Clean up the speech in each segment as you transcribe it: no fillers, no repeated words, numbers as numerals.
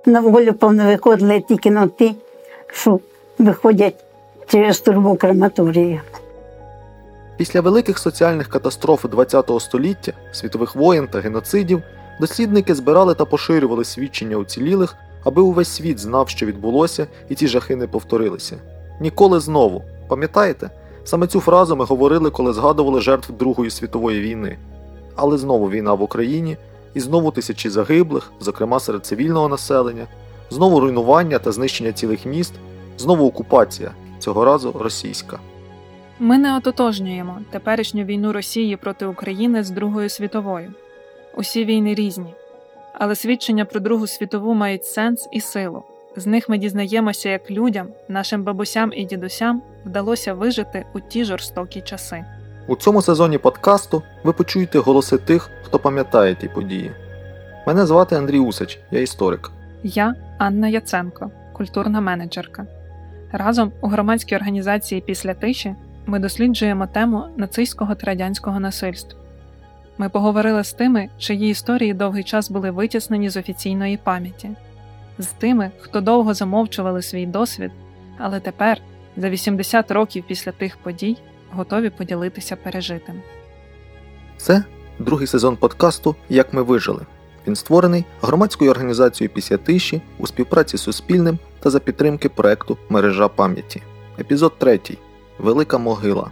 На волю виходили тільки на ті, що виходять через трубу крематорії. Після великих соціальних катастроф ХХ століття, світових воєн та геноцидів, дослідники збирали та поширювали свідчення уцілілих, аби увесь світ знав, що відбулося, і ці жахи не повторилися. Ніколи знову. Пам'ятаєте? Саме цю фразу ми говорили, коли згадували жертв Другої світової війни. Але знову війна в Україні, і знову тисячі загиблих, зокрема серед цивільного населення, знову руйнування та знищення цілих міст, знову окупація, цього разу російська. Ми не ототожнюємо теперішню війну Росії проти України з Другою світовою. Усі війни різні. Але свідчення про Другу світову мають сенс і силу. З них ми дізнаємося, як людям, нашим бабусям і дідусям вдалося вижити у ті жорстокі часи. У цьому сезоні подкасту ви почуєте голоси тих, хто пам'ятає ті події. Мене звати Андрій Усач, я історик. Я Анна Яценко, культурна менеджерка. Разом у громадській організації «Після тиші» ми досліджуємо тему нацистського та радянського насильства. Ми поговорили з тими, чиї історії довгий час були витіснені з офіційної пам'яті. З тими, хто довго замовчували свій досвід, але тепер, за 80 років після тих подій, готові поділитися пережитим. Це другий сезон подкасту «Як ми вижили». Він створений громадською організацією «Після тиші» у співпраці з Суспільним та за підтримки проекту «Мережа пам'яті». Епізод 3. Велика могила.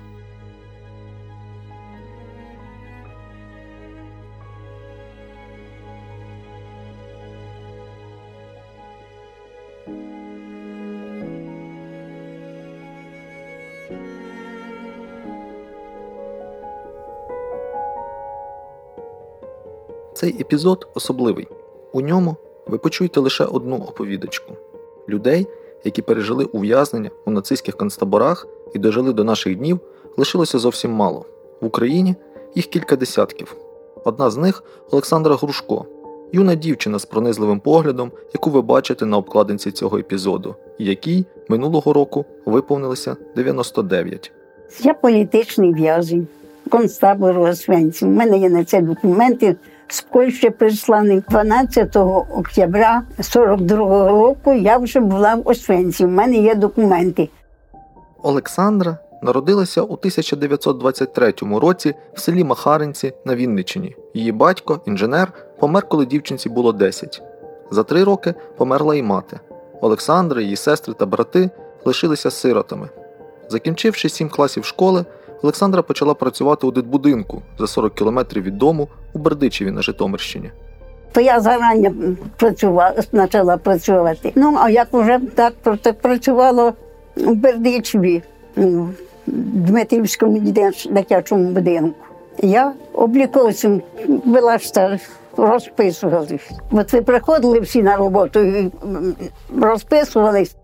Цей епізод особливий. У ньому ви почуєте лише одну оповідачку. Людей, які пережили ув'язнення у нацистських концтаборах і дожили до наших днів, лишилося зовсім мало. В Україні їх кілька десятків. Одна з них – Олександра Грушко, юна дівчина з пронизливим поглядом, яку ви бачите на обкладинці цього епізоду, і якій минулого року виповнилося 99. Я політичний в'язень, концтабору Освенцим. У мене є на це документи з Польщі прислані. 12 октября 42-го року я вже була в Освенці. У мене є документи. Олександра народилася у 1923 році в селі Махаринці на Вінниччині. Її батько, інженер, помер, коли дівчинці було 10. За 3 роки померла і мати. Олександра, її сестри та брати лишилися сиротами. Закінчивши 7 класів школи, Олександра почала працювати у дитбудинку за 40 кілометрів від дому у Бердичеві на Житомирщині. То я зарані почала працювати. Ну, а як вже так працювала у Бердичеві, в Дмитрівському дитячому будинку. Я обліковцем була розписувалась. От ви приходили всі на роботу і розписувались.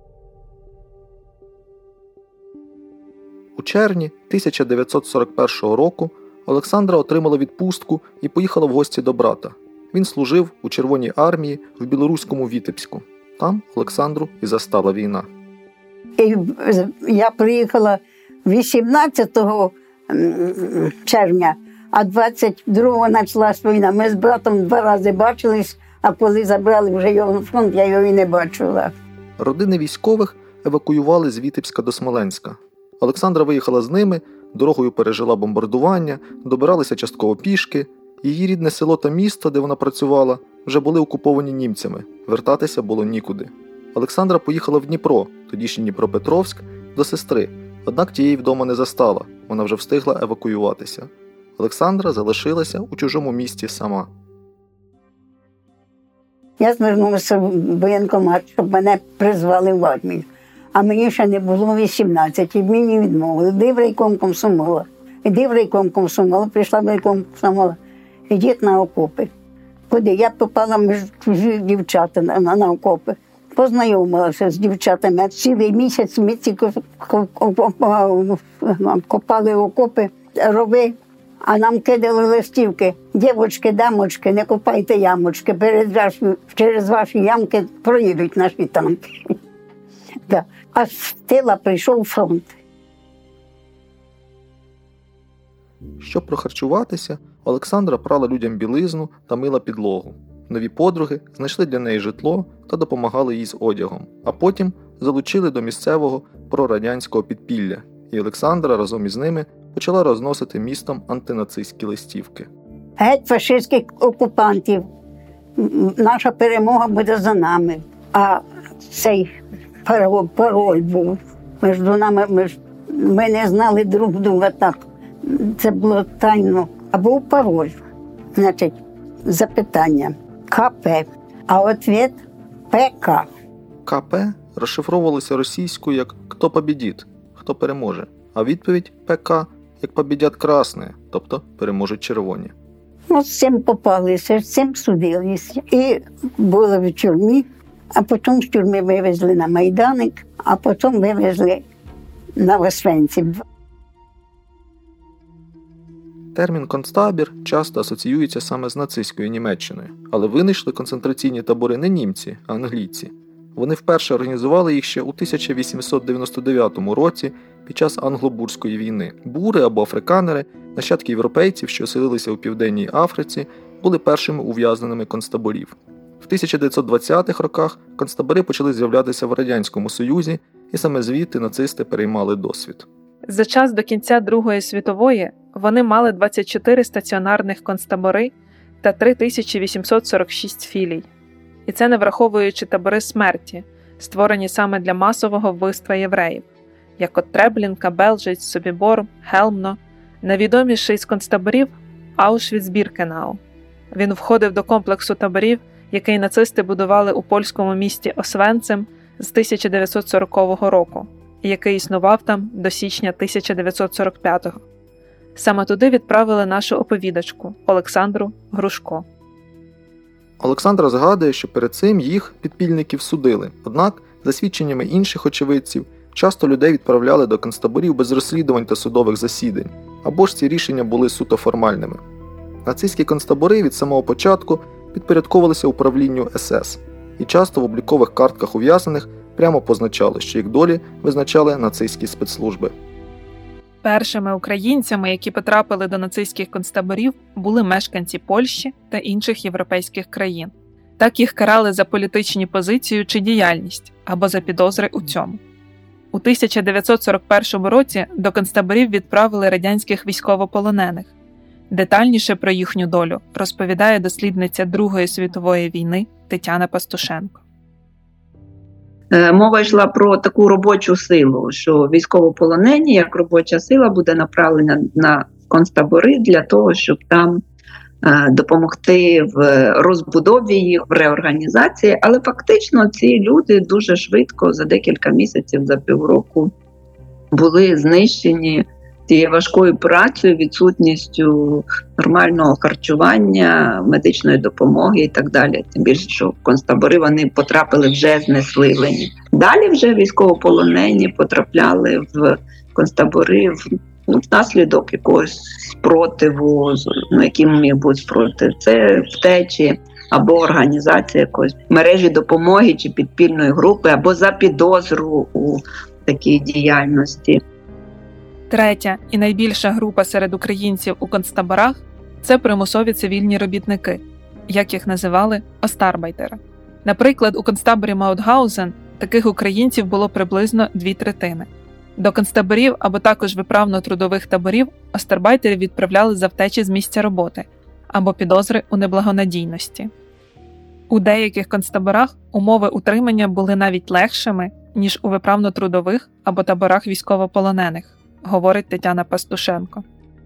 У червні 1941 року Олександра отримала відпустку і поїхала в гості до брата. Він служив у Червоній армії в білоруському Вітебську. Там Олександру і застала війна. І я приїхала 18 червня, а 22-го почалась війна. Ми з братом 2 рази бачились, а коли забрали вже його на фронт, я його і не бачила. Родини військових евакуювали з Вітебська до Смоленська. Олександра виїхала з ними, дорогою пережила бомбардування, добиралися частково пішки. Її рідне село та місто, де вона працювала, вже були окуповані німцями. Вертатися було нікуди. Олександра поїхала в Дніпро, тодішній Дніпропетровськ, до сестри. Однак тієї вдома не застала, вона вже встигла евакуюватися. Олександра залишилася у чужому місті сама. Я звернулася в воєнкомат, щоб мене призвали в армію. А мені ще не було 18, і мені відмовили. Іди в райком комсомола. Іди в райком комсомола, прийшла в райком комсомола. Ідіть на окопи. Куди? Я попала між чужі дівчата на окопи. Познайомилася з дівчатами. Цілий місяць ми тільки копали окопи, рови, а нам кидали листівки. Дівочки, дамочки, не копайте ямочки, через ваші ямки проїдуть наші танки. Да. А з тила прийшов фронт. Щоб прохарчуватися, Олександра прала людям білизну та мила підлогу. Нові подруги знайшли для неї житло та допомагали їй з одягом, а потім залучили до місцевого прорадянського підпілля, і Олександра разом із ними почала розносити містом антинацистські листівки. Геть фашистських окупантів. Наша перемога буде за нами. А цей пароль був між нами. Ми не знали друг друга так. Це було тайно. А був пароль. Значить, запитання КП, а відповідь ПК. КП розшифровувалося російською як «Хто побідіть», «Хто переможе», а відповідь ПК як «Побідять красні», тобто «Переможуть червоні». От з цим попалися, з цим судилися. І були в тюрмі, а потім з тюрми вивезли на Майданик, а потім вивезли на Освенцим. Термін «концтабір» часто асоціюється саме з нацистською Німеччиною, але винайшли концентраційні табори не німці, а англійці. Вони вперше організували їх ще у 1899 році під час Англобурзької війни. Бури або африканери, нащадки європейців, що оселилися у Південній Африці, були першими ув'язненими концтаборів. В 1920-х роках концтабори почали з'являтися в Радянському Союзі, і саме звідти нацисти переймали досвід. За час до кінця Другої світової вони мали 24 стаціонарних концтабори та 3846 філій. І це не враховуючи табори смерті, створені саме для масового вбивства євреїв, як от Треблінка, Белжиць, Собібор, Хелмно. Найвідоміший з концтаборів – Аушвіц-Біркенау. Він входив до комплексу таборів, який нацисти будували у польському місті Освенцим з 1940 року, і який існував там до січня 1945-го. Саме туди відправили нашу оповідачку Олександру Грушко. Олександра згадує, що перед цим їх, підпільників, судили. Однак, за свідченнями інших очевидців, часто людей відправляли до концтаборів без розслідувань та судових засідань, або ж ці рішення були суто формальними. Нацистські концтабори від самого початку підпорядковувалися управлінню СС, і часто в облікових картках ув'язнених прямо позначали, що їх долі визначали нацистські спецслужби. Першими українцями, які потрапили до нацистських концтаборів, були мешканці Польщі та інших європейських країн. Так їх карали за політичні позицію чи діяльність, або за підозри у цьому. У 1941 році до концтаборів відправили радянських військовополонених. Детальніше про їхню долю розповідає дослідниця Другої світової війни Тетяна Пастушенко. Мова йшла про таку робочу силу, що військовополонені, як робоча сила, буде направлена на концтабори для того, щоб там допомогти в розбудові їх, в реорганізації. Але фактично ці люди дуже швидко, за декілька місяців, за півроку, були знищені цією важкою працею, відсутністю нормального харчування, медичної допомоги і так далі. Тим більше, що в концтабори вони потрапили вже знесилені. Далі вже військовополонені потрапляли в концтабори внаслідок якогось спротиву, яким міг бути спротив. Це втечі або організація якоїсь мережі допомоги чи підпільної групи, або за підозру у такій діяльності. Третя і найбільша група серед українців у концтаборах – це примусові цивільні робітники, як їх називали остарбайтери. Наприклад, у концтаборі Маутгаузен таких українців було приблизно 2/3. До концтаборів або також виправно-трудових таборів остарбайтерів відправляли за втечі з місця роботи або підозри у неблагонадійності. У деяких концтаборах умови утримання були навіть легшими, ніж у виправно-трудових або таборах військовополонених, говорить Тетяна Пастушенко.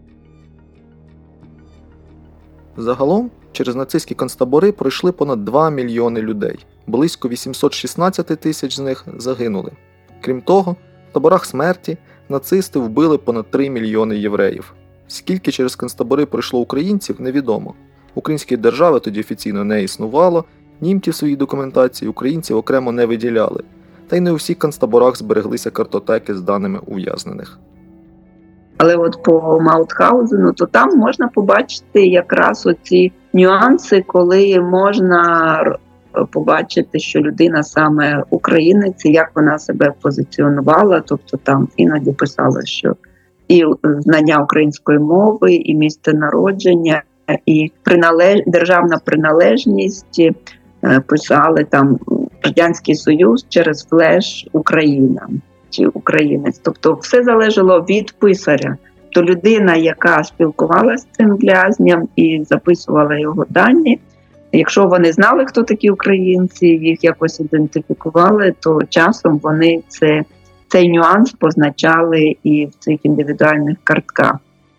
Загалом, через нацистські концтабори пройшли понад 2 мільйони людей. Близько 816 тисяч з них загинули. Крім того, в таборах смерті нацисти вбили понад 3 мільйони євреїв. Скільки через концтабори пройшло українців, невідомо. Української держави тоді офіційно не існувало, німці в своїй документації українців окремо не виділяли. Та й не у всіх концтаборах збереглися картотеки з даними ув'язнених. Але от по Маутгаузену, то там можна побачити якраз оці нюанси, коли можна побачити, що людина саме українець, як вона себе позиціонувала. Тобто там іноді писала, що і знання української мови, і місце народження, і державна приналежність, писали там Радянський Союз через флеш Україна чи українець. Тобто все залежало від писаря. То людина, яка спілкувалася з цим в'язням і записувала його дані, якщо вони знали, хто такі українці, їх якось ідентифікували, то часом вони цей нюанс позначали і в цих індивідуальних картках.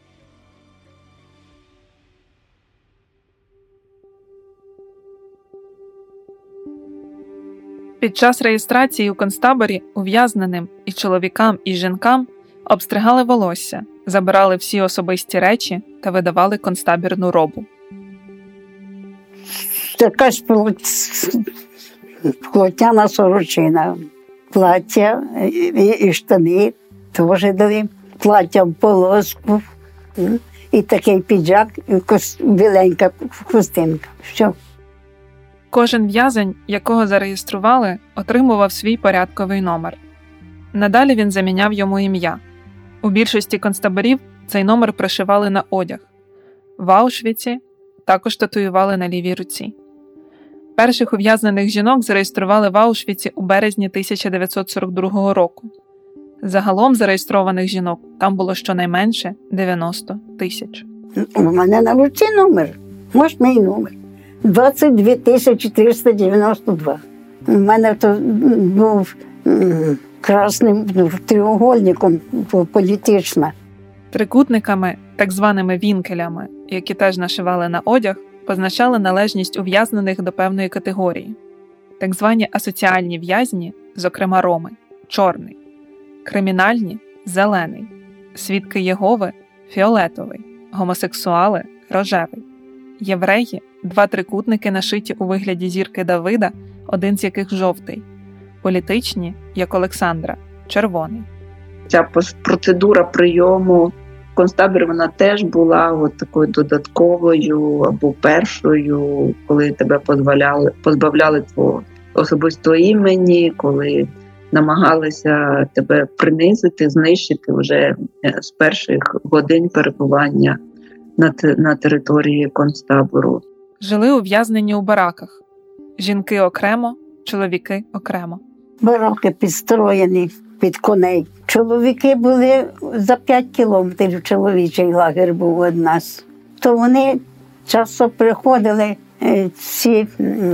Під час реєстрації у концтаборі ув'язненим і чоловікам, і жінкам обстригали волосся, забирали всі особисті речі та видавали концтабірну робу. Така ж плотяна сорочина, плаття і штани теж дали, плаття в полоску, і такий піджак, і біленька хустинка. Все. Кожен в'язень, якого зареєстрували, отримував свій порядковий номер. Надалі він заміняв йому ім'я. У більшості концтаборів цей номер пришивали на одяг. В Аушвіці також татуювали на лівій руці. Перших ув'язнених жінок зареєстрували в Аушвіці у березні 1942 року. Загалом зареєстрованих жінок там було щонайменше 90 тисяч. У мене на руці номер. Ось мій номер. 22 392. У мене то був красним треугольником політична. Трикутниками, так званими вінкелями, які теж нашивали на одяг, позначали належність ув'язнених до певної категорії. Так звані асоціальні в'язні, зокрема роми – чорний, кримінальні – зелений, свідки Єгови – фіолетовий, гомосексуали – рожевий, євреї – 2 трикутники, нашиті у вигляді зірки Давида, один з яких жовтий, політичні, як Олександра – червоний. Ця процедура прийому в концтаборі, вона теж була от такою додатковою або першою, коли тебе позбавляли твого особистого імені, коли намагалися тебе принизити, знищити вже з перших годин перебування на території концтабору. Жили ув'язнені у бараках. Жінки окремо, чоловіки окремо. Бараки підстроєні під коней. Чоловіки були за 5 кілометрів, чоловічий лагер був від нас. То вони часто приходили, ці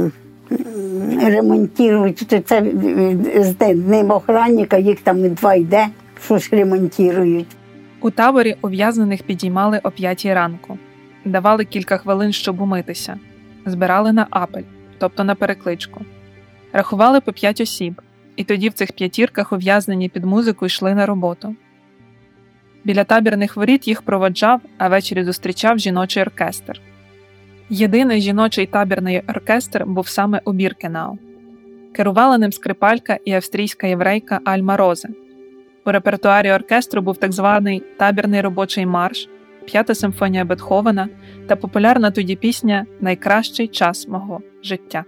ремонтують, це з ним охранника, їх там 2 йде, щось ремонтують. У таборі ув'язнених підіймали о 5 ранку. Давали кілька хвилин, щоб умитися. Збирали на апель, тобто на перекличку. Рахували по 5 осіб, і тоді в цих п'ятірках ув'язнені під музику йшли на роботу. Біля табірних воріт їх проводжав, а ввечері зустрічав жіночий оркестр. Єдиний жіночий табірний оркестр був саме у Біркенау. Керувала ним скрипалька і австрійська єврейка Альма Розе. У репертуарі оркестру був так званий табірний робочий марш, 5-та симфонія Бетховена та популярна тоді пісня «Найкращий час мого життя».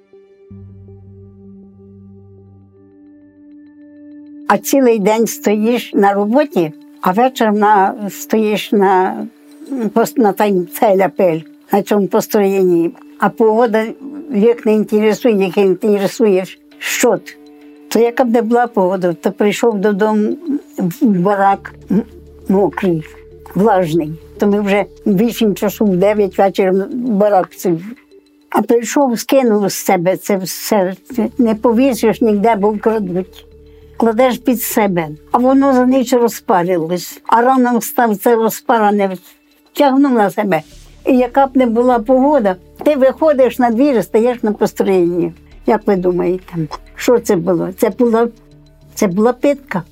А цілий день стоїш на роботі, а вечором стоїш на цей на цьому построєнні. А погода їх не інтересує, їх інтересує щот. То яка б не була погода, то прийшов додому в барак мокрий, влажний. То ми вже 8 часов, 9 вечора в барак сидів. А прийшов, скинув з себе це все. Не повісиш ніде, бо вкрадуть. Кладеш під себе, а воно за ніч розпарилось. А рано встав, це розпарене тягнув на себе. І яка б не була погода, ти виходиш на двір, стаєш на построєнні. Як ви думаєте, що це було? Це була питка.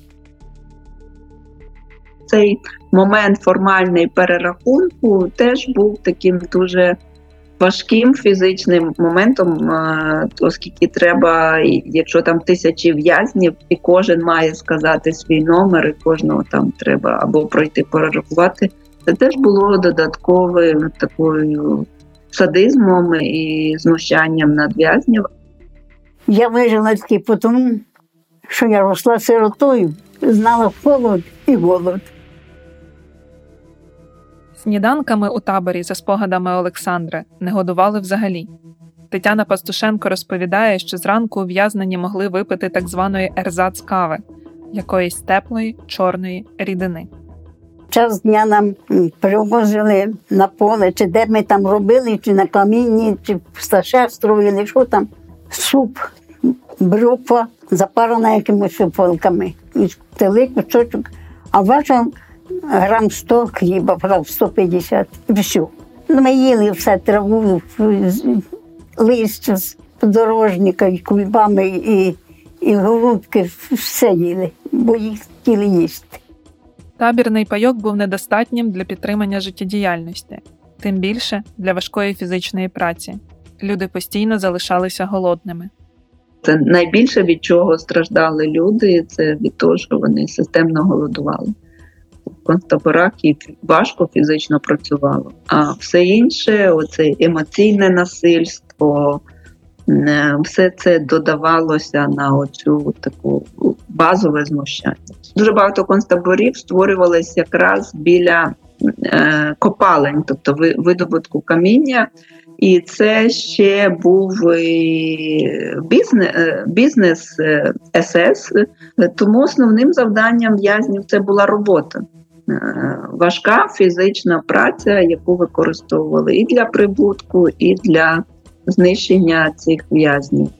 Цей момент формальний перерахунку теж був таким дуже важким фізичним моментом, оскільки треба, якщо там 1000 в'язнів, і кожен має сказати свій номер, і кожного там треба або пройти перерахувати, це теж було додатковим такою садизмом і знущанням над в'язнів. Я вижила тільки тому, що я росла сиротою, знала холод і голод. Сніданками у таборі, за спогадами Олександри, не годували взагалі. Тетяна Пастушенко розповідає, що зранку ув'язнені могли випити так званої ерзац-кави – якоїсь теплої, чорної рідини. Час дня нам привозили на поле, чи де ми там робили, чи на камінні, чи в сташе строїли, що там. Суп, бруква, запарена якимось ополками. І тили кусочок, а важив грам 100 хліба, брав 150, і все. Ми їли все, траву, листя з подорожника, і кульбами, і голубки, все їли, бо їх хотіли їсти. Табірний пайок був недостатнім для підтримання життєдіяльності, тим більше для важкої фізичної праці. Люди постійно залишалися голодними. Це найбільше, від чого страждали люди, це від того, що вони системно голодували. В концтаборах їх важко фізично працювало. А все інше, оце емоційне насильство, все це додавалося на оцю таку базове знущання. Дуже багато концтаборів створювалися якраз біля копалень, тобто видобутку каміння. І це ще був бізнес СС, тому основним завданням в'язнів це була робота. Важка фізична праця, яку використовували і для прибутку, і для знищення цих в'язнів.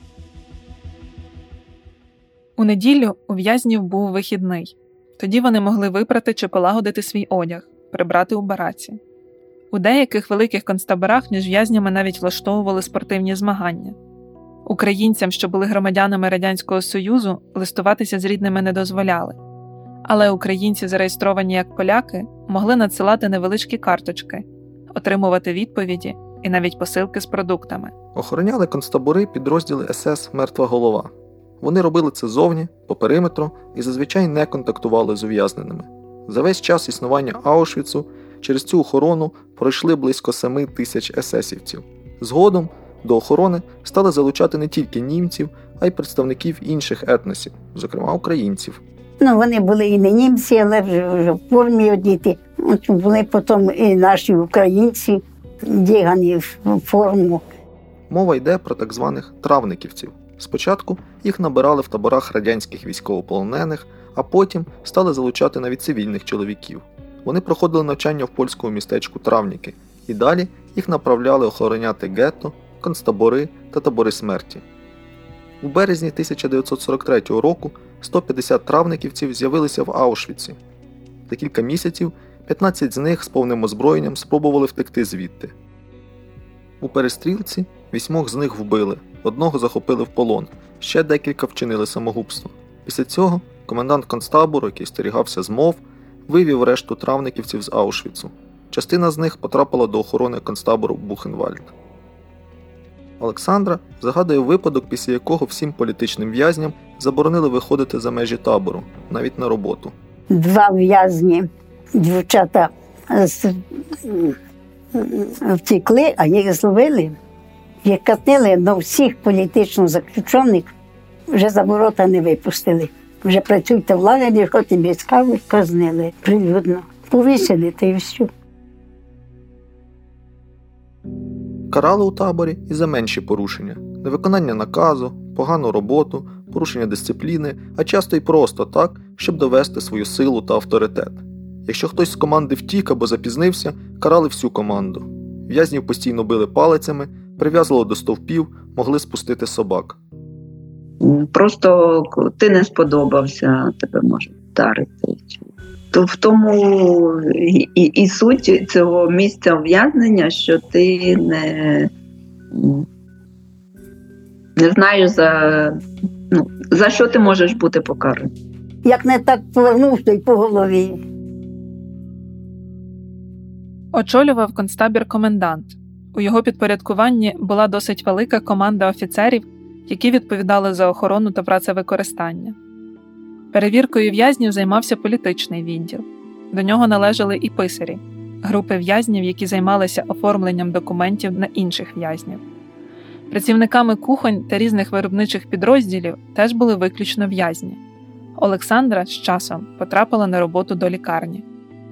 У неділю у в'язнів був вихідний. Тоді вони могли випрати чи полагодити свій одяг, прибрати у бараці. У деяких великих концтаборах між в'язнями навіть влаштовували спортивні змагання. Українцям, що були громадянами Радянського Союзу, листуватися з рідними не дозволяли. Але українці, зареєстровані як поляки, могли надсилати невеличкі карточки, отримувати відповіді і навіть посилки з продуктами. Охороняли концтабори підрозділи СС «Мертва голова». Вони робили це зовні, по периметру і зазвичай не контактували з ув'язненими. За весь час існування Аушвіцу через цю охорону пройшли близько 7 тисяч есесівців. Згодом до охорони стали залучати не тільки німців, а й представників інших етносів, зокрема українців. Вони були і не німці, але вже в формі одіти. Були потім і наші українці, дігані в форму. Мова йде про так званих травниківців. Спочатку їх набирали в таборах радянських військовополонених, а потім стали залучати навіть цивільних чоловіків. Вони проходили навчання в польському містечку Травніки, і далі їх направляли охороняти гетто, концтабори та табори смерті. У березні 1943 року 150 травниківців з'явилися в Аушвіці. За кілька місяців 15 з них з повним озброєнням спробували втекти звідти. У перестрілці 8 з них вбили, 1 захопили в полон, ще декілька вчинили самогубство. Після цього комендант концтабору, який стерігався змов, вивів решту травниківців з Аушвіцу. Частина з них потрапила до охорони концтабору Бухенвальд. Олександра згадує випадок, після якого всім політичним в'язням заборонили виходити за межі табору, навіть на роботу. 2 в'язні, дівчата, втекли, а їх зловили. Їх катили, але всіх політично заключених вже за ворота не випустили. Вже працюйте в лагері, що тобі скажуть, казнили прилюдно. Повісили, та й все. Карали у таборі і за менші порушення – невиконання наказу, погану роботу, порушення дисципліни, а часто й просто так, щоб довести свою силу та авторитет. Якщо хтось з команди втік або запізнився, карали всю команду. В'язнів постійно били палицями, прив'язували до стовпів, могли спустити собак. Просто ти не сподобався, тебе можуть вдарити. То в тому і суть цього місця ув'язнення, що ти не знаєш, за що ти можеш бути покараний. Як не так повернув, то й по голові. Очолював концтабір комендант. У його підпорядкуванні була досить велика команда офіцерів, які відповідали за охорону та працевикористання. Перевіркою в'язнів займався політичний відділ. До нього належали і писарі – групи в'язнів, які займалися оформленням документів на інших в'язнів. Працівниками кухонь та різних виробничих підрозділів теж були виключно в'язні. Олександра з часом потрапила на роботу до лікарні.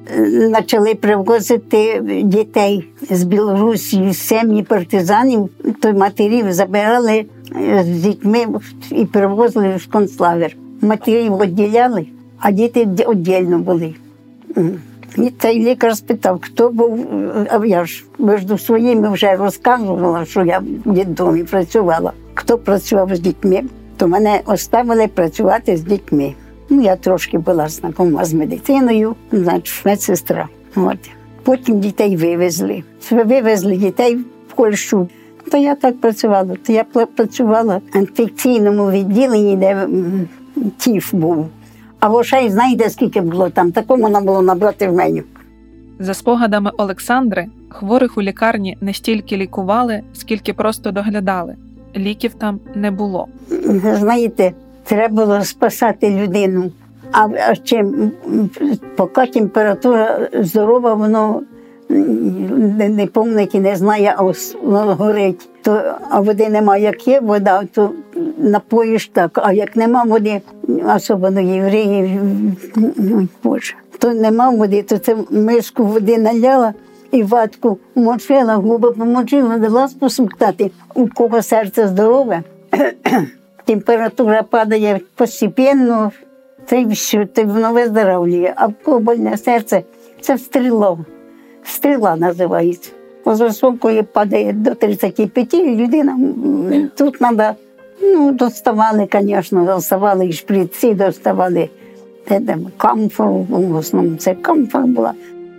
почали привозити дітей з Білорусі, з сім'ї партизанів, то матерів забирали з дітьми і привозили в концлагер. Матерів відділяли, а діти віддільно були. І цей лікар спитав, хто був, а я ж між своїми вже розказувала, що я в дитдомі працювала. Хто працював з дітьми, то мене оставили працювати з дітьми. Я трошки була знайома з медициною, значить, медсестра. От. Потім дітей вивезли. Вивезли дітей в Польщу. То я так працювала. То я працювала в інфекційному відділенні, де тиф був. А вошей, знаєте, скільки було там? Такому нам було набрати в меню. За спогадами Олександри, хворих у лікарні не стільки лікували, скільки просто доглядали. Ліків там не було. Знаєте, треба було спасати людину. А чим, поки температура здорова, воно не помнить і не знає, а воно горить. А води немає. Як є вода, то напоїш так. А як нема води, особливо євреїв, Боже, то нема води, то це миску води наляла і ватку мочила, губи помочила, дала посмоктати. У кого серце здорове, температура падає постепенно, це все, воно виздоровлює. А в кого больне серце, це стріла. Стріла називається. З високої падає до 35, і людина, тут треба, доставали, звісно, доставали і шприці, доставали камфору, в основному це камфора була.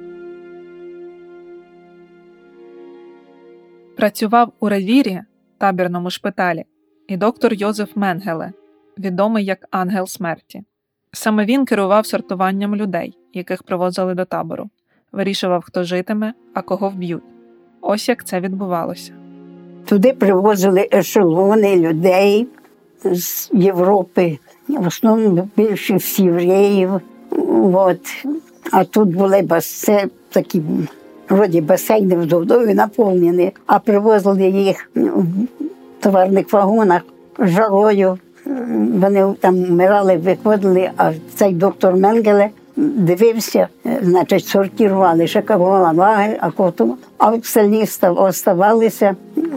Працював у Ревірі, табірному шпиталі, і доктор Йозеф Менгеле, відомий як Ангел смерті. Саме він керував сортуванням людей, яких привозили до табору. Вирішував, хто житиме, а кого вб'ють. Ось як це відбувалося. Туди привозили ешелони людей з Європи, в основному більше з євреїв. От. А тут були такі вроді басейни з водою наповнені, а привозили їх в товарних вагонах з жарою. Вони там вмирали, виходили, а цей доктор Менгеле дивився, значить, сортували, шикарувала лагерь, а остальні оставалися,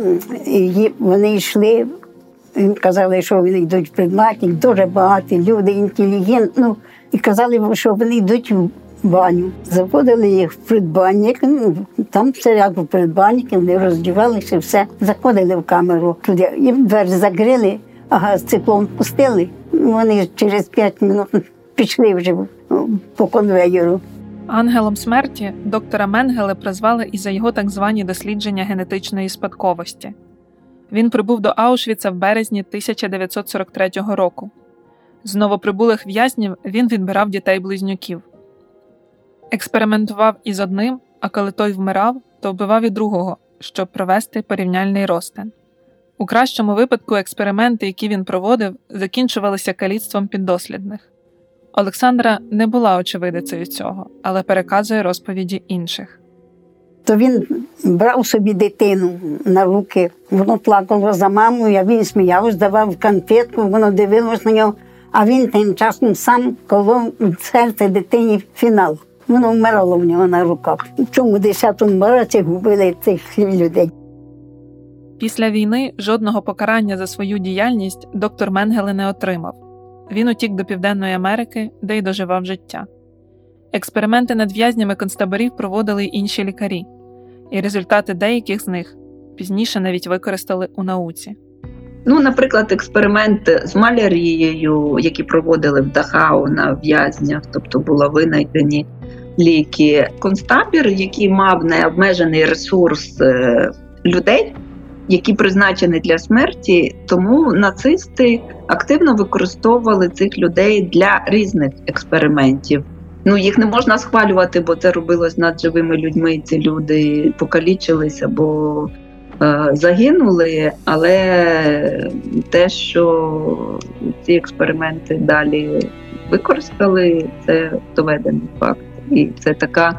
і вони йшли, їм казали, що вони йдуть в предбанник, дуже багаті люди, інтелігентні, і казали, що вони йдуть в баню. Заводили їх в предбанник, там все як в предбанник, вони роздівалися, все, заходили в камеру туди, їм двері закрили, а газ-циклон пустили, вони через 5 хвилин пішли вже по конвеєру. Ангелом смерті доктора Менгеле призвали і за його так звані дослідження генетичної спадковості. Він прибув до Аушвіца в березні 1943 року. З новоприбулих в'язнів він відбирав дітей-близнюків. Експериментував із одним, а коли той вмирав, то вбивав і другого, щоб провести порівняльний розтин. У кращому випадку експерименти, які він проводив, закінчувалися каліцтвом піддослідних. Олександра не була очевидицею цього, але переказує розповіді інших. То він брав собі дитину на руки, воно плакало за мамою, а він сміявся, давав конфетку, воно дивилось на нього, а він тим часом сам колов серце дитині фінал. Воно вмирало в нього на руках. В цьому 10-му році губили цих людей. Після війни жодного покарання за свою діяльність доктор Менгеле не отримав. Він утік до Південної Америки, де й доживав життя. Експерименти над в'язнями концтаборів проводили й інші лікарі, і результати деяких з них пізніше навіть використали у науці. Наприклад, експеримент з малярією, які проводили в Дахау на в'язнях, тобто були винайдені ліки. Концтабір, який мав необмежений ресурс людей, які призначені для смерті, тому нацисти активно використовували цих людей для різних експериментів. Їх не можна схвалювати, бо це робилось над живими людьми, ці люди покалічилися, бо загинули, але те, що ці експерименти далі використали, це доведений факт. І це така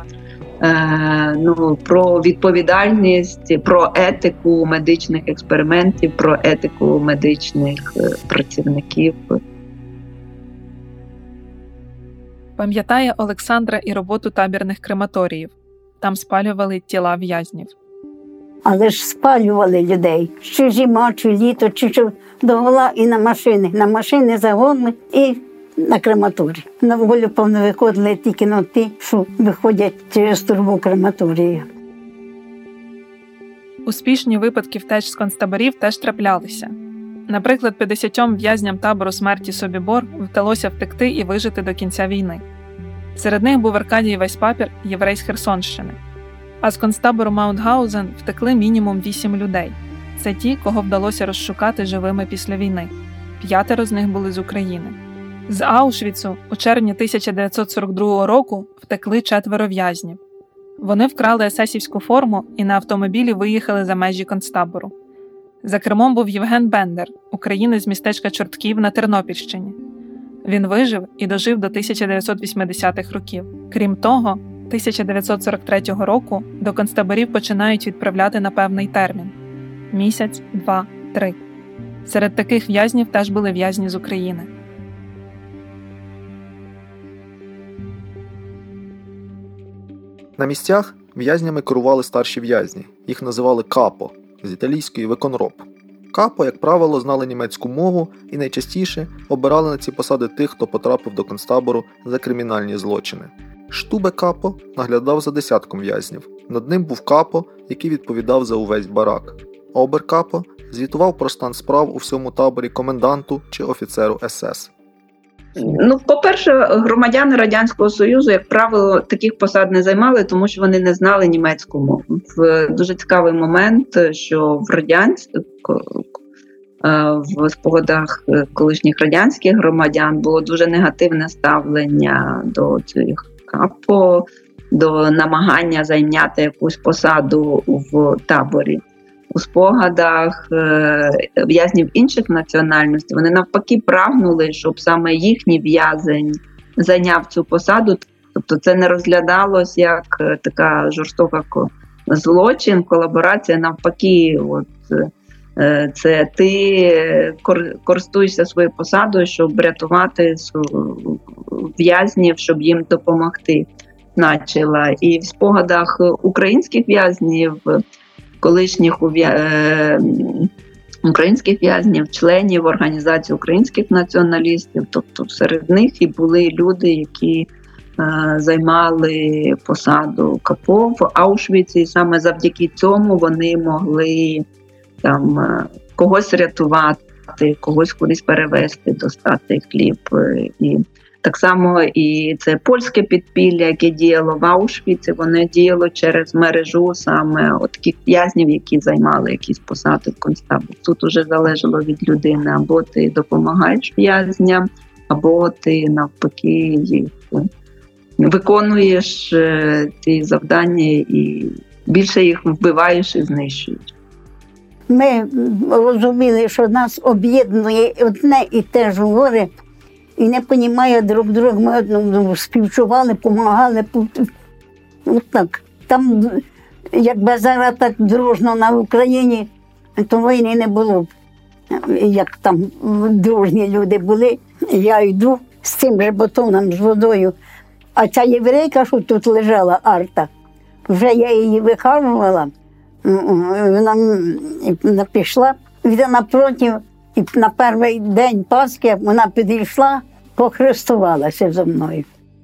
про відповідальність, про етику медичних експериментів, про етику медичних працівників. Пам'ятає Олександра і роботу табірних крематоріїв. Там спалювали тіла в'язнів. Але ж спалювали людей. Чи зима, чи літо, чи що догола і на машини. На машини загонили і на крематорії. На волю, повно, виходили тільки ті, що виходять через трубу крематорії. Успішні випадки втеч з концтаборів теж траплялися. Наприклад, 50 в'язням табору смерті Собібор вдалося втекти і вижити до кінця війни. Серед них був Аркадій Вайспапір, єврей з Херсонщини. А з концтабору Маутгаузен втекли мінімум 8 людей. Це ті, кого вдалося розшукати живими після війни. 5 з них були з України. З Аушвіцу у червні 1942 року втекли 4 в'язнів. Вони вкрали есесівську форму і на автомобілі виїхали за межі концтабору. За кермом був Євген Бендер, українець з містечка Чортків на Тернопільщині. Він вижив і дожив до 1980-х років. Крім того, 1943 року до концтаборів починають відправляти на певний термін – місяць, 2, 3. Серед таких в'язнів теж були в'язні з України. На місцях в'язнями керували старші в'язні. Їх називали капо, з італійської виконроб. Капо, як правило, знали німецьку мову і найчастіше обирали на ці посади тих, хто потрапив до концтабору за кримінальні злочини. Штубе капо наглядав за десятком в'язнів. Над ним був капо, який відповідав за увесь барак. Обер-капо звітував про стан справ у всьому таборі коменданту чи офіцеру СС. По-перше, громадяни Радянського Союзу, як правило, таких посад не займали, тому що вони не знали німецьку мову. Дуже цікавий момент, що в спогадах колишніх радянських громадян було дуже негативне ставлення до цих капо, до намагання зайняти якусь посаду в таборі. У спогадах в'язнів інших національностей вони навпаки прагнули, щоб саме їхній в'язень зайняв цю посаду. Тобто це не розглядалось як така жорстока злочин, колаборація. Навпаки, це ти користуєшся своєю посадою, щоб врятувати в'язнів, щоб їм допомогти. Значила. І в спогадах українських в'язнів, колишніх українських в'язнів, членів організації українських націоналістів, тобто серед них і були люди, які займали посаду капо в Аушвіці, і саме завдяки цьому вони могли там когось рятувати, когось кудись перевезти, достати хліб. І так само і це польське підпілля, яке діяло в Аушвіці, воно діяло через мережу саме таких в'язнів, які займали якісь посади в концтаборі. Тут уже залежало від людини, або ти допомагаєш в'язням, або ти навпаки їх виконуєш ті завдання і більше їх вбиваєш і знищуєш. Ми розуміли, що нас об'єднує одне і те ж горе, і не розуміє друг друга. Ми одному співчували, допомагали. Так. Там, якби зараз так дружно на Україні, то війни не було б. Як там дружні люди були, я йду з цим же батоном, з водою. А ця єврейка, що тут лежала, Арта, вже я її вихажувала, вона пішла, вона напротив, і на перший день Пасхи вона підійшла, похрестувалася зі мною.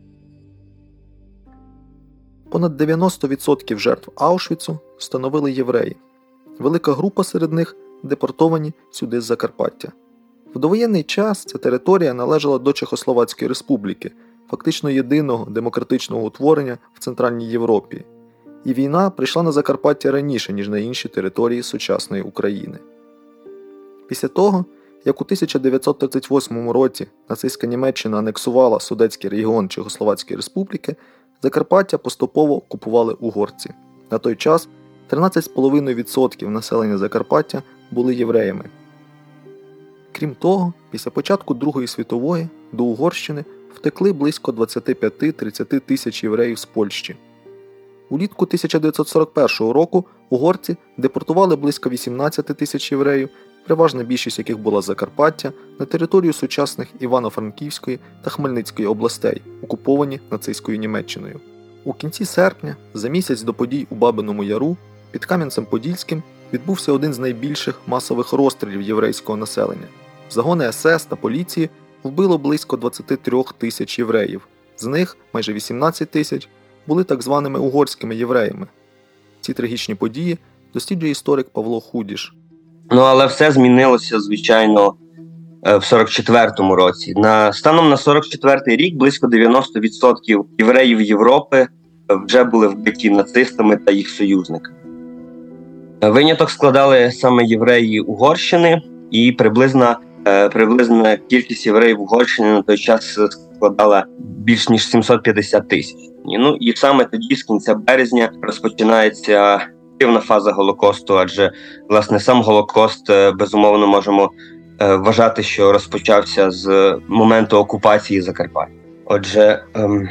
Понад 90% жертв Аушвіцу становили євреї. Велика група серед них депортовані сюди з Закарпаття. В довоєнний час ця територія належала до Чехословацької республіки, фактично єдиного демократичного утворення в Центральній Європі. І війна прийшла на Закарпаття раніше, ніж на інші території сучасної України. Після того, як у 1938 році нацистська Німеччина анексувала Судетський регіон Чехословацької республіки, Закарпаття поступово окупували угорці. На той час 13,5% населення Закарпаття були євреями. Крім того, після початку Другої світової до Угорщини втекли близько 25-30 тисяч євреїв з Польщі. Улітку 1941 року угорці депортували близько 18 тисяч євреїв переважна більшість яких була з Закарпаття, на територію сучасних Івано-Франківської та Хмельницької областей, окуповані нацистською Німеччиною. У кінці серпня, за місяць до подій у Бабиному Яру, під Кам'янцем-Подільським відбувся один з найбільших масових розстрілів єврейського населення. Загони СС та поліції вбило близько 23 тисяч євреїв. З них майже 18 тисяч були так званими угорськими євреями. Ці трагічні події досліджує історик Павло Худіш. Але все змінилося, звичайно, в 44-му році. Станом на 44-й рік близько 90% євреїв Європи вже були вбиті нацистами та їх союзниками. Виняток складали саме євреї Угорщини, і приблизна кількість євреїв Угорщини на той час складала більш ніж 750 тисяч. І саме тоді, з кінця березня, розпочинається активна фаза Голокосту, адже, власне, сам Голокост, безумовно, можемо вважати, що розпочався з моменту окупації Закарпаття. Отже,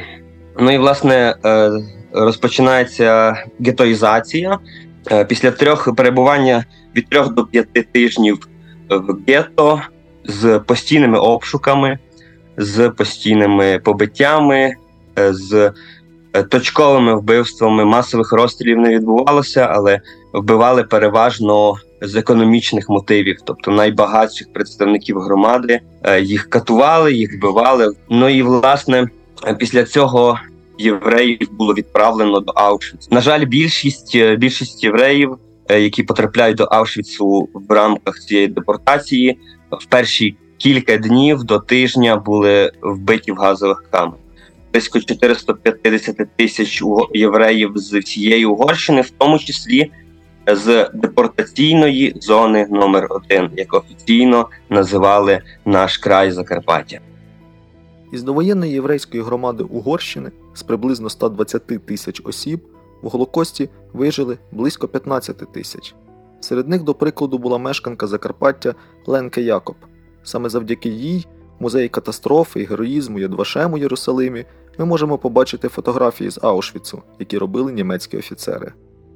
розпочинається гетоїзація. Після перебування від 3 до 5 тижнів в гетто з постійними обшуками, з постійними побиттями, з точковими вбивствами, масових розстрілів не відбувалося, але вбивали переважно з економічних мотивів, тобто найбагатших представників громади, їх катували, їх вбивали. І, власне, після цього євреїв було відправлено до Аушвіцу. На жаль, більшість євреїв, які потрапляють до Аушвіцу в рамках цієї депортації, в перші кілька днів до тижня були вбиті в газових камерах. Близько 450 тисяч євреїв з всієї Угорщини, в тому числі з депортаційної зони номер 1, як офіційно називали наш край Закарпаття. Із довоєнної єврейської громади Угорщини з приблизно 120 тисяч осіб в Голокості вижили близько 15 тисяч. Серед них, до прикладу, була мешканка Закарпаття Ленке Якоб. Саме завдяки їй в музеї катастрофи і героїзму Яд Вашем у Єрусалимі ми можемо побачити фотографії з Аушвіцу, які робили німецькі офіцери.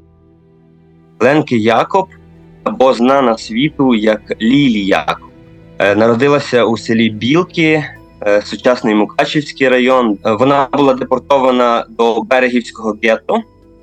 Ленке Якоб, або знана світу як Лілі Якоб, народилася у селі Білки, сучасний Мукачівський район. Вона була депортована до Берегівського гетто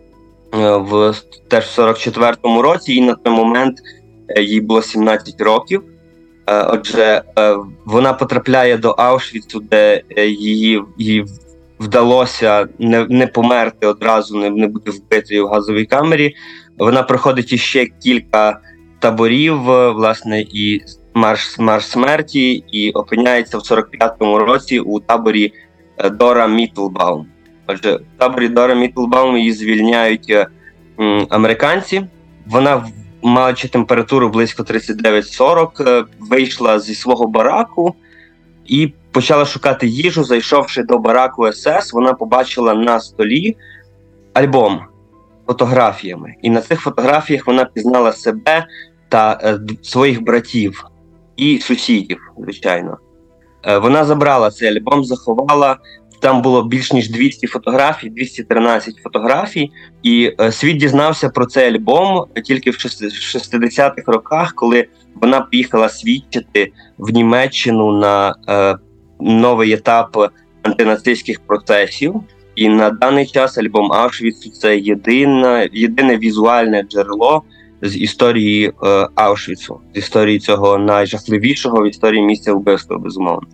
теж в 44-му році, і на той момент їй було 17 років. Отже, вона потрапляє до Аушвіцу, де їй вдалося не померти одразу, не бути вбитою в газовій камері. Вона проходить іще кілька таборів, власне, і марш смерті, і опиняється в 45-му році у таборі Дора Мітлбаум. Отже, в таборі Дора Мітлбаум її звільняють американці. Вона, маючи температуру близько 39-40, вийшла зі свого бараку і почала шукати їжу. Зайшовши до бараку СС, вона побачила на столі альбом з фотографіями. І на цих фотографіях вона пізнала себе та своїх братів і сусідів, звичайно. Вона забрала цей альбом, заховала. Там було більш ніж 200 фотографій, 213 фотографій. І світ дізнався про цей альбом тільки в 60-х роках, коли вона поїхала свідчити в Німеччину на новий етап антинацистських процесів. І на даний час альбом Аушвіцу – це єдине візуальне джерело з історії Аушвіцу, з історії цього найжахливішого в історії місця вбивства, безумовно.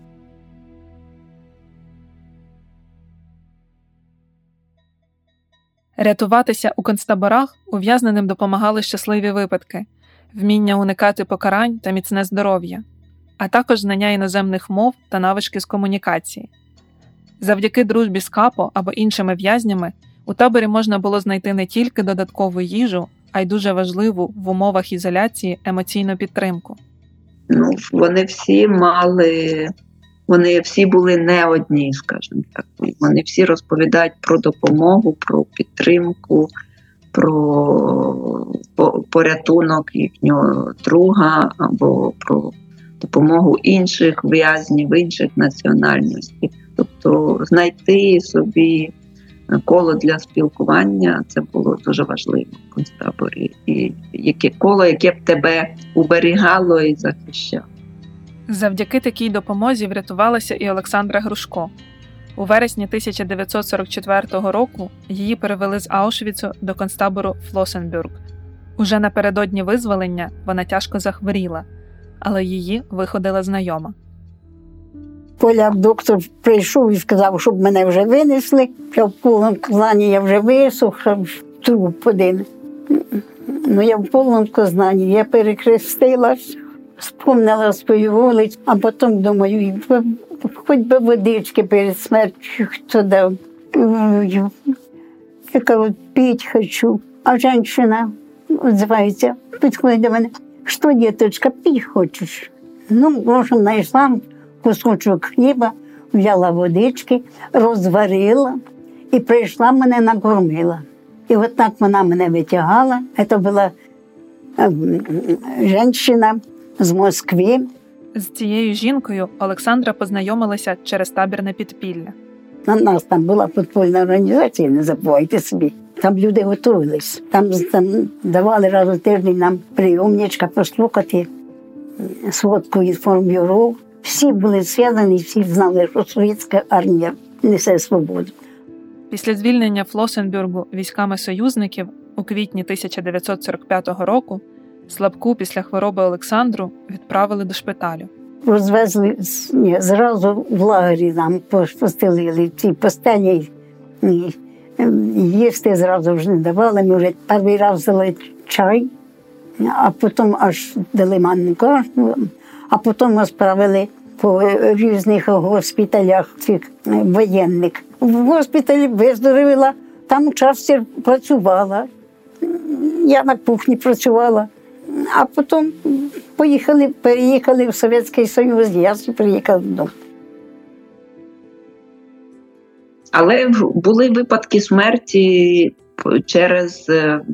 Рятуватися у концтаборах ув'язненим допомагали щасливі випадки, вміння уникати покарань та міцне здоров'я, а також знання іноземних мов та навички з комунікації. Завдяки дружбі з капо або іншими в'язнями у таборі можна було знайти не тільки додаткову їжу, а й дуже важливу в умовах ізоляції емоційну підтримку. Вони всі були не одні, скажімо так. Вони всі розповідають про допомогу, про підтримку, про порятунок їхнього друга або про допомогу інших в'язнів, інших національностей. Тобто знайти собі коло для спілкування, це було дуже важливо в концтаборі. І яке коло, яке б тебе уберігало і захищало. Завдяки такій допомозі врятувалася і Олександра Грушко. У вересні 1944 року її перевели з Аушвіцу до концтабору Флоссенбюрг. Уже напередодні визволення вона тяжко захворіла, але її виходила знайома. Коли доктор прийшов і сказав, щоб мене вже винесли, що в повному знанні я вже висохла, труп один. Ну, я в повному знанні, я перехрестилась, спомнила свою вулицю, а потім думаю, хоч би водички перед смертю хто дав. Я кажу, пить хочу. А жінка відзивається, підходить до мене, що, діточка, пить хочеш? Ну, може, знайшла кусочок хліба, взяла водички, розварила і прийшла, мене накормила. І от так вона мене витягала. Це була жінка з Москви. З цією жінкою Олександра познайомилася через табірне підпілля. У нас там була підпільна організація, не забувайте собі. Там люди готувалися. Там давали раз у тиждень нам прийомничка послухати сводку інформбюро. Всі були зв'язані, всі знали, що совєтська армія несе свободу. Після звільнення Флоссенбюргу військами союзників у квітні 1945 року слабку після хвороби Олександру відправили до шпиталю. Розвезли зразу в лагері, нам постелили ці постелі, їсти зразу вже не давали. Ми вже перший раз взяли чай, а потім аж дали манну кашу, а потім нас справили по різних госпіталях цих воєнних. В госпіталі виздоровіла, там у часті працювала, я на кухні працювала, а потім переїхали в Совєтський Союз, я приїхала додому. Але були випадки смерті через,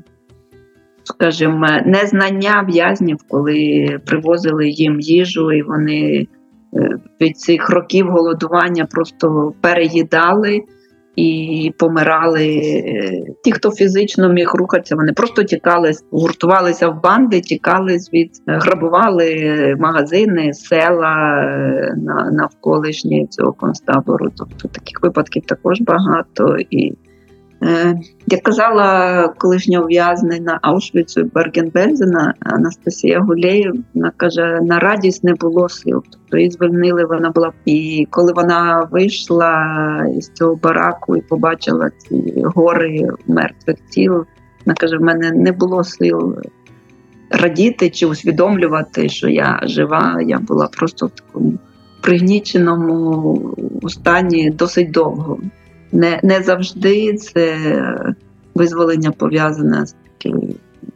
скажімо, незнання в'язнів, коли привозили їм їжу, і вони від цих років голодування просто переїдали і помирали. Ті, хто фізично міг рухатися, вони просто тікали, гуртувалися в банди, тікали звідси, грабували магазини, села навколишні цього концтабору. Тобто таких випадків також багато. І, як казала колишня ув'язнена Аушвіцу і Берген-Бельзена Анастасія Гулєєв, вона каже, на радість не було сил. Тобто її звільнили, вона була. І коли вона вийшла із цього бараку і побачила ці гори мертвих тіл, вона каже, в мене не було сил радіти чи усвідомлювати, що я жива. Я була просто в такому пригніченому стані досить довго. Не завжди це визволення пов'язане з такою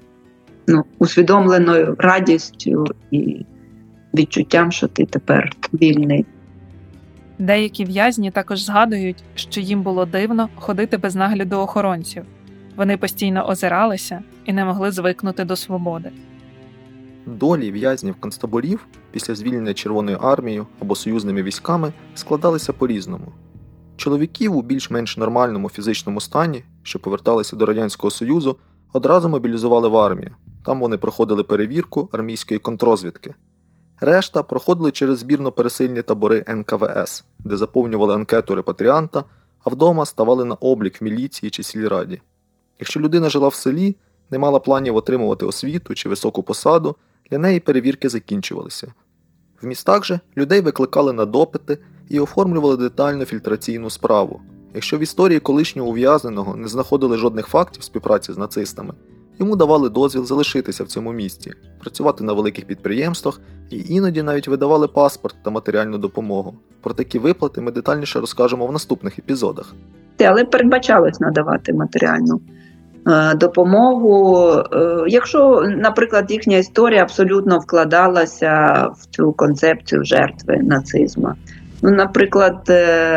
усвідомленою радістю і відчуттям, що ти тепер вільний. Деякі в'язні також згадують, що їм було дивно ходити без нагляду охоронців. Вони постійно озиралися і не могли звикнути до свободи. Долі в'язнів концтаборів після звільнення Червоною армією або союзними військами складалися по-різному. Чоловіків у більш-менш нормальному фізичному стані, що поверталися до Радянського Союзу, одразу мобілізували в армію. Там вони проходили перевірку армійської контррозвідки. Решта проходили через збірно-пересильні табори НКВС, де заповнювали анкету репатріанта, а вдома ставали на облік в міліції чи сільраді. Якщо людина жила в селі, не мала планів отримувати освіту чи високу посаду, для неї перевірки закінчувалися. В містах же людей викликали на допити і оформлювали детальну фільтраційну справу. Якщо в історії колишнього ув'язненого не знаходили жодних фактів співпраці з нацистами, йому давали дозвіл залишитися в цьому місті, працювати на великих підприємствах і іноді навіть видавали паспорт та матеріальну допомогу. Про такі виплати ми детальніше розкажемо в наступних епізодах. Але передбачалось надавати матеріальну допомогу. Якщо, наприклад, їхня історія абсолютно вкладалася в цю концепцію жертви нацизму. Наприклад,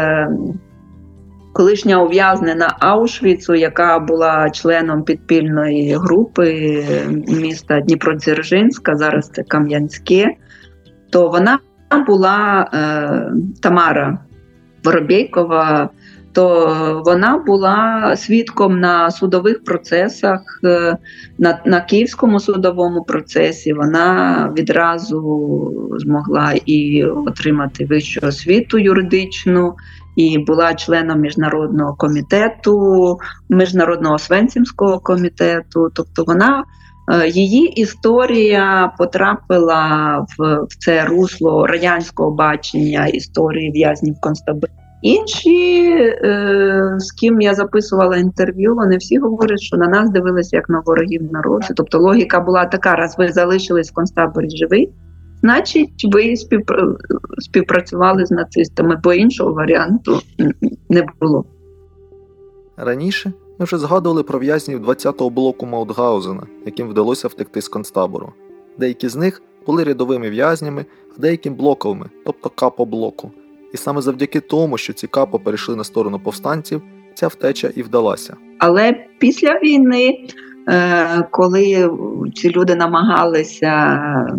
колишня ув'язнена Аушвіцу, яка була членом підпільної групи міста Дніпродзержинська, зараз це Кам'янське, то вона була, Тамара Воробейкова, то вона була свідком на судових процесах, на Київському судовому процесі. Вона відразу змогла і отримати вищу освіту юридичну, і була членом міжнародного комітету, міжнародного Освенцимського комітету. Тобто її історія потрапила в це русло радянського бачення історії в'язнів концтаборів. Інші, з ким я записувала інтерв'ю, вони всі говорять, що на нас дивилися як на ворогів народу. Тобто логіка була така: раз ви залишились в концтаборі живі, значить ви співпрацювали з нацистами, бо іншого варіанту не було. Раніше ми вже згадували про в'язнів 20-го блоку Маутгаузена, яким вдалося втекти з концтабору. Деякі з них були рядовими в'язнями, а деякі блоковими, тобто капо-блоку. І саме завдяки тому, що ці капо перейшли на сторону повстанців, ця втеча і вдалася. Але після війни, коли ці люди намагалися,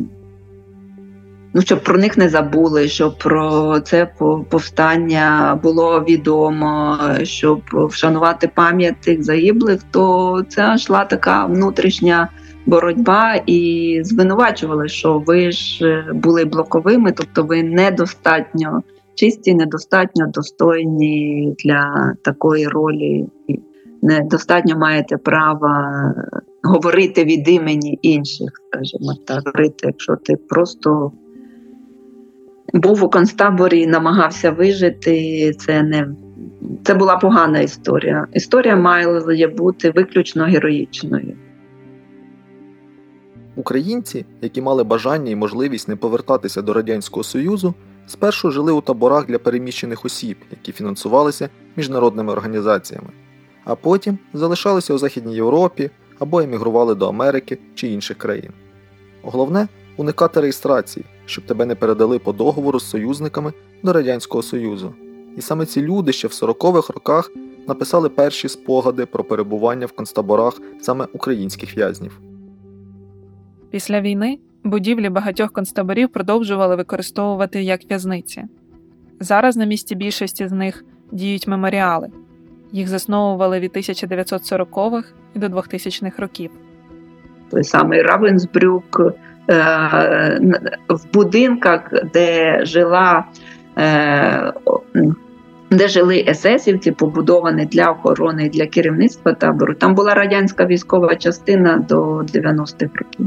щоб про них не забули, щоб про це повстання було відомо, щоб вшанувати пам'ять тих загиблих, то це йшла така внутрішня боротьба і звинувачували, що ви ж були блоковими, тобто ви недостатньо чисті, недостатньо достойні для такої ролі, недостатньо маєте права говорити від імені інших, скажімо так, говорити, якщо ти просто був у концтаборі і намагався вижити, це була погана історія. Історія має бути виключно героїчною. Українці, які мали бажання і можливість не повертатися до Радянського Союзу, спершу жили у таборах для переміщених осіб, які фінансувалися міжнародними організаціями, а потім залишалися у Західній Європі або емігрували до Америки чи інших країн. Головне – уникати реєстрації, щоб тебе не передали по договору з союзниками до Радянського Союзу. І саме ці люди ще в 40-х роках написали перші спогади про перебування в концтаборах саме українських в'язнів. Після війни будівлі багатьох концтаборів продовжували використовувати як в'язниці. Зараз на місці більшості з них діють меморіали. Їх засновували від 1940-х і до 2000-х років. Той самий Равенсбрюк, в будинках, де жили есесівці, побудовані для охорони і для керівництва табору, там була радянська військова частина до 90-х років.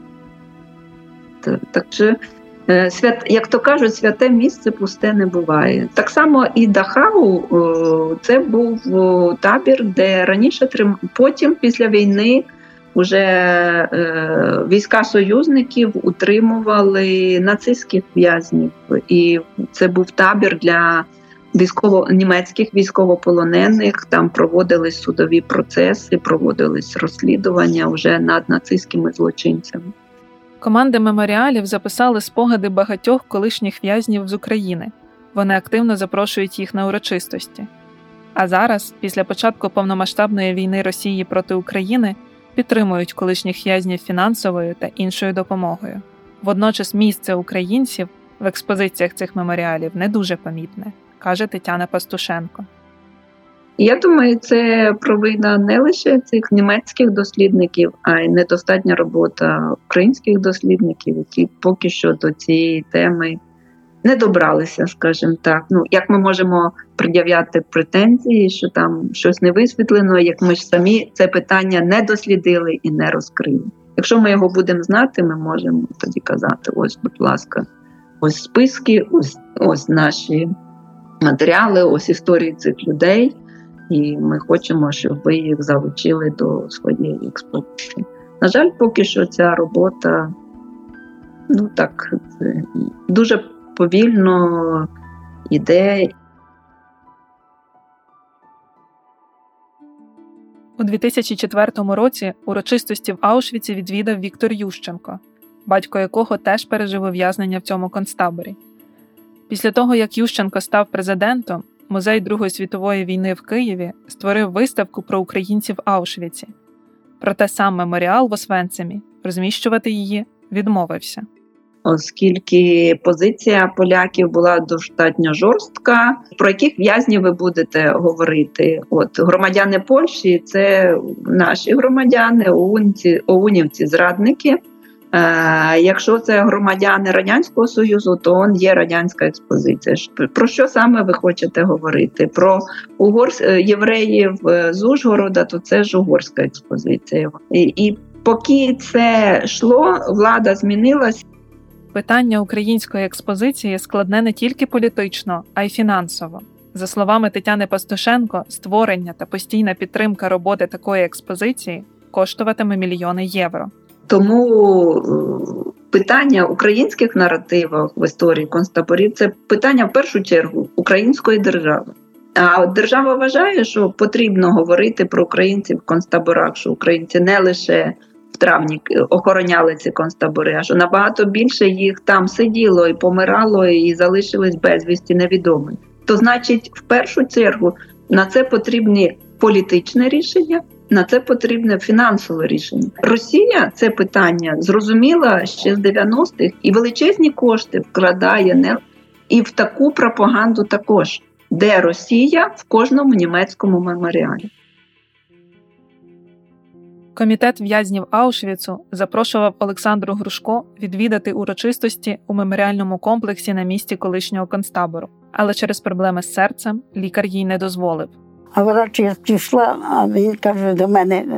Так що, як то кажуть, святе місце пусте не буває. Так само і Дахау – це був табір, де раніше, потім, після війни, вже війська союзників утримували нацистських в'язнів. І це був табір для німецьких військовополонених, там проводились судові процеси, проводились розслідування вже над нацистськими злочинцями. Команди меморіалів записали спогади багатьох колишніх в'язнів з України. Вони активно запрошують їх на урочистості. А зараз, після початку повномасштабної війни Росії проти України, підтримують колишніх в'язнів фінансовою та іншою допомогою. Водночас місце українців в експозиціях цих меморіалів не дуже помітне, каже Тетяна Пастушенко. Я думаю, це провина не лише цих німецьких дослідників, а й недостатня робота українських дослідників, які поки що до цієї теми не добралися, скажімо так. Як ми можемо пред'являти претензії, що там щось не висвітлено, як ми ж самі це питання не дослідили і не розкрили. Якщо ми його будемо знати, ми можемо тоді казати: ось, будь ласка, ось списки, ось наші матеріали, ось історії цих людей. І ми хочемо, щоб ви їх залучили до своєї експозиції. На жаль, поки що ця робота дуже повільно йде. У 2004 році урочистості в Аушвіці відвідав Віктор Ющенко, батько якого теж пережив ув'язнення в цьому концтаборі. Після того, як Ющенко став президентом, Музей Другої світової війни в Києві створив виставку про українців в Аушвіці. Проте сам меморіал в Освенцимі розміщувати її відмовився. оскільки позиція поляків була достатньо жорстка. Про яких в'язнів ви будете говорити? От громадяни Польщі – це наші громадяни, оунівці, зрадники. Якщо це громадяни Радянського Союзу, то он є радянська експозиція. Про що саме ви хочете говорити? Про євреїв з Ужгорода, то це ж угорська експозиція. І поки це йшло, влада змінилась. Питання української експозиції складне не тільки політично, а й фінансово. За словами Тетяни Пастушенко, створення та постійна підтримка роботи такої експозиції коштуватиме мільйони євро. Тому питання українських наративів в історії концтаборів – це питання в першу чергу української держави. А держава вважає, що потрібно говорити про українців в концтаборах, що українці не лише в травні охороняли ці концтабори, а що набагато більше їх там сиділо і помирало, і залишились безвісті невідомі. То значить, в першу чергу на це потрібні політичне рішення, на це потрібне фінансове рішення. Росія це питання зрозуміла ще з 90-х і величезні кошти вкладає і в таку пропаганду також, де Росія в кожному німецькому меморіалі. Комітет в'язнів Аушвіцу запрошував Олександру Грушко відвідати урочистості у меморіальному комплексі на місці колишнього концтабору. Але через проблеми з серцем лікар їй не дозволив. А врач я прийшла, а він каже до мене: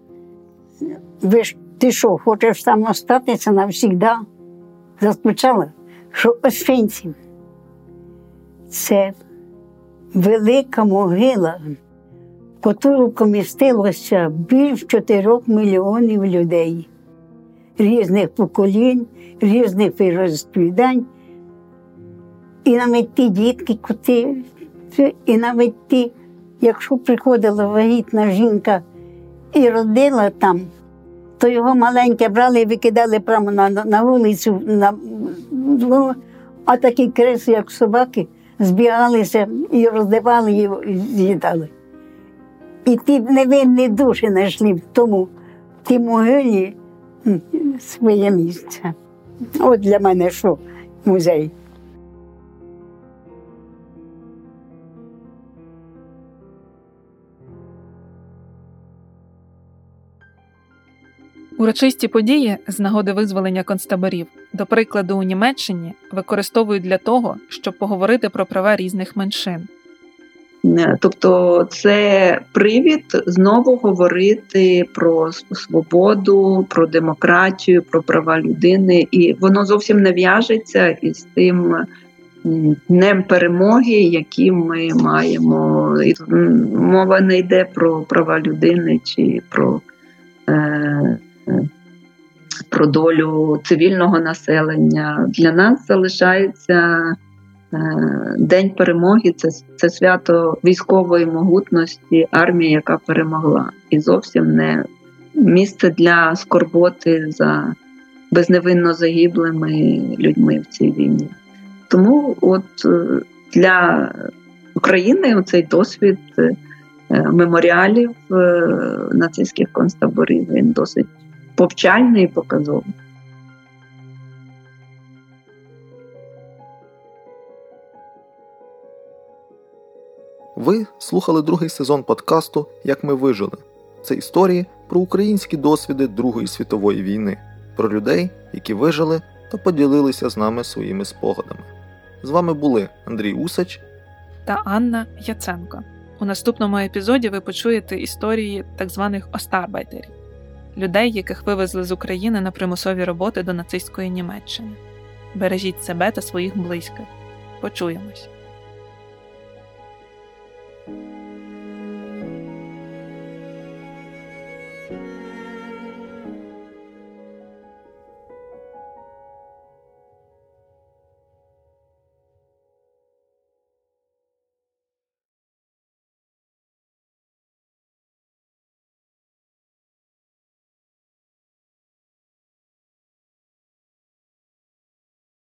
ти що, хочеш там остатися навсігда? Заспочала, що Освенцим – це велика могила, в яку помістилося більш 4 мільйонів людей. Різних поколінь, різних розповідань. І навіть ті дітки, і навіть ті, якщо приходила вагітна жінка і родила там, то його маленьке брали і викидали прямо на вулицю, а такі криси, як собаки, збігалися і роздавали його і з'їдали. І ті невинні душі знайшли в тій могилі своє місце. От для мене що музей. Урочисті події з нагоди визволення концтаборів, до прикладу у Німеччині, використовують для того, щоб поговорити про права різних меншин. Тобто це привід знову говорити про свободу, про демократію, про права людини. І воно зовсім не в'яжеться із тим днем перемоги, який ми маємо. І мова не йде про права людини чи про долю цивільного населення. Для нас залишається День перемоги – це свято військової могутності, армії, яка перемогла. І зовсім не місце для скорботи за безневинно загиблими людьми в цій війні. Тому от для України цей досвід меморіалів нацистських концтаборів, він досить повчальний і показовий. Ви слухали другий сезон подкасту «Як ми вижили». Це історії про українські досвіди Другої світової війни, про людей, які вижили та поділилися з нами своїми спогадами. З вами були Андрій Усач та Анна Яценко. У наступному епізоді ви почуєте історії так званих остарбайтерів – людей, яких вивезли з України на примусові роботи до нацистської Німеччини. Бережіть себе та своїх близьких. Почуємось.